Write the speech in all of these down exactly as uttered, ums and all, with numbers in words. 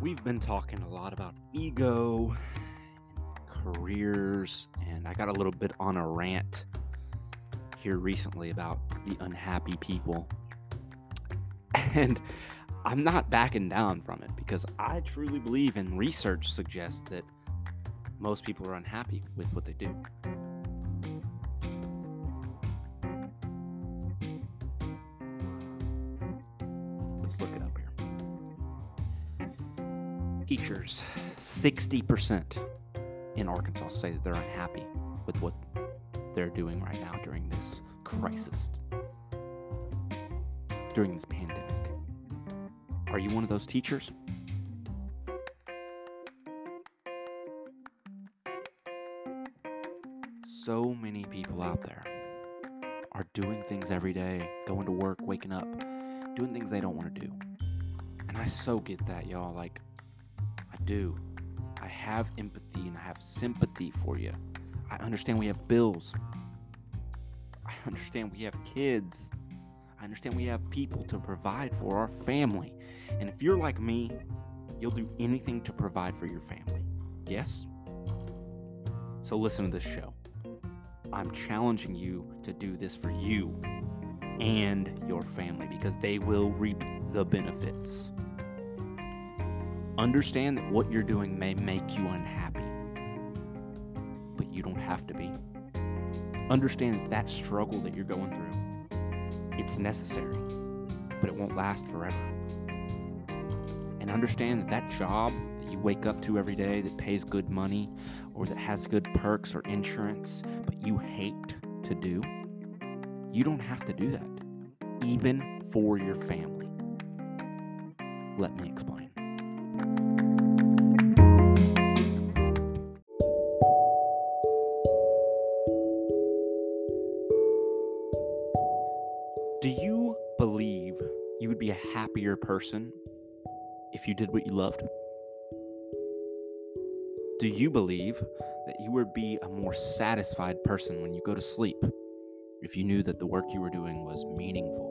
we've been talking a lot about ego, careers, and I got a little bit on a rant here recently about the unhappy people. And I'm not backing down from it because I truly believe, and research suggests that most people are unhappy with what they do. Let's look it up here. Teachers, sixty percent in Arkansas say that they're unhappy with what they're doing right now during this crisis, during this pandemic. Are you one of those teachers? So many people out there are doing things every day, going to work, waking up, doing things they don't want to do. And I so get that, y'all. Like, I do. I have empathy and I have sympathy for you. I understand we have bills. I understand we have kids. I understand we have people to provide for our family. And if you're like me, you'll do anything to provide for your family. Yes? So listen to this show. I'm challenging you to do this for you and your family because they will reap the benefits. Understand that what you're doing may make you unhappy, but you don't have to be. Understand that that struggle that you're going through, it's necessary, but it won't last forever. And understand that that job that you wake up to every day that pays good money or that has good perks or insurance, but you hate to do, you don't have to do that, even for your family. Let me explain. Do you believe you would be a happier person if you did what you loved? Do you believe that you would be a more satisfied person when you go to sleep if you knew that the work you were doing was meaningful?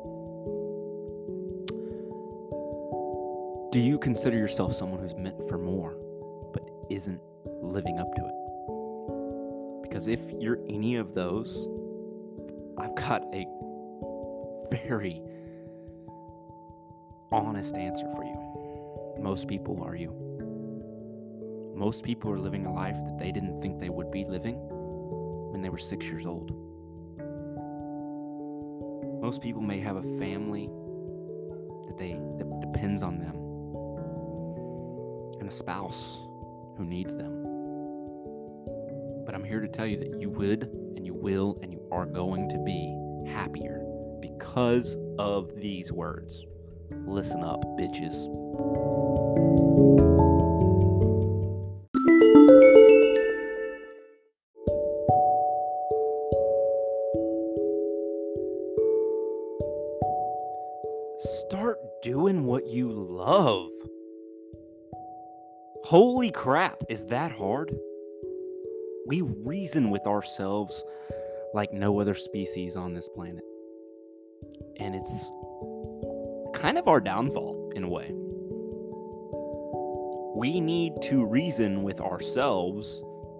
Do you consider yourself someone who's meant for more but isn't living up to it? Because if you're any of those, I've got a very honest answer for you. Most people are you. Most people are living a life that they didn't think they would be living when they were six years old. Most people may have a family that they that depends on them and a spouse who needs them. But I'm here to tell you that you would and you will and you are going to be happier because of these words. Listen up, bitches. Start doing what you love. Holy crap, is that hard? We reason with ourselves like no other species on this planet. And it's kind of our downfall in a way. We need to reason with ourselves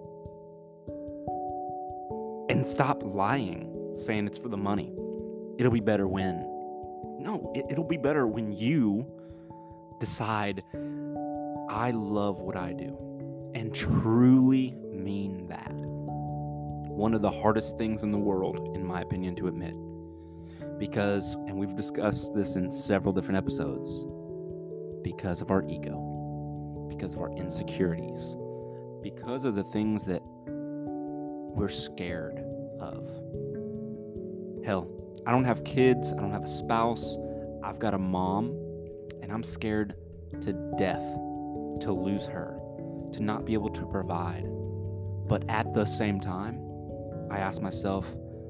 and stop lying, saying it's for the money. It'll be better when. No, it, it'll be better when you decide, I love what I do, and truly mean that. One of the hardest things in the world, in my opinion, to admit. Because, and we've discussed this in several different episodes, because of our ego, because of our insecurities, because of the things that we're scared of. Hell, I don't have kids, I don't have a spouse, I've got a mom, and I'm scared to death to lose her, to not be able to provide. But at the same time, I ask myself,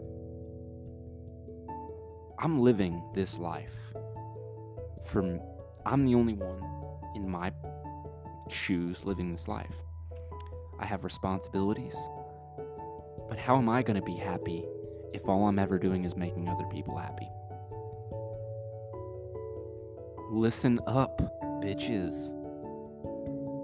I'm living this life. For I'm the only one in my shoes living this life. I have responsibilities. But how am I going to be happy if all I'm ever doing is making other people happy? Listen up, bitches.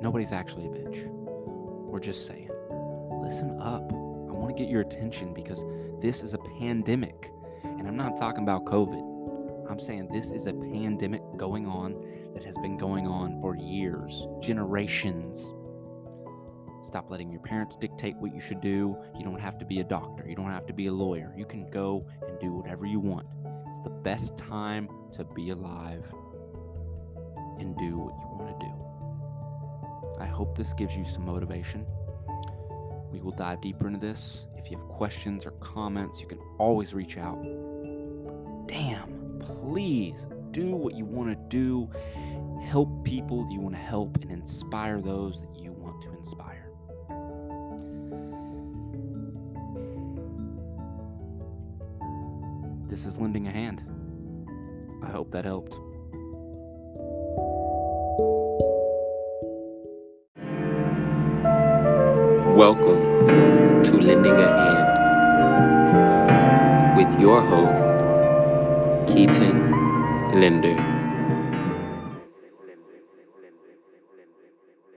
Nobody's actually a bitch. We're just saying, listen up. I want to get your attention because this is a pandemic. And I'm not talking about COVID. I'm saying this is a pandemic going on that has been going on for years, generations. Stop letting your parents dictate what you should do. You don't have to be a doctor. You don't have to be a lawyer. You can go and do whatever you want. It's the best time to be alive and do what you want to do. I hope this gives you some motivation. We will dive deeper into this. If you have questions or comments, you can always reach out. But damn, please do what you want to do. Help people you want to help and inspire those that you want to inspire. This is lending a hand. I hope that helped. Welcome to Lending a Hand with your host, Keaton Linder.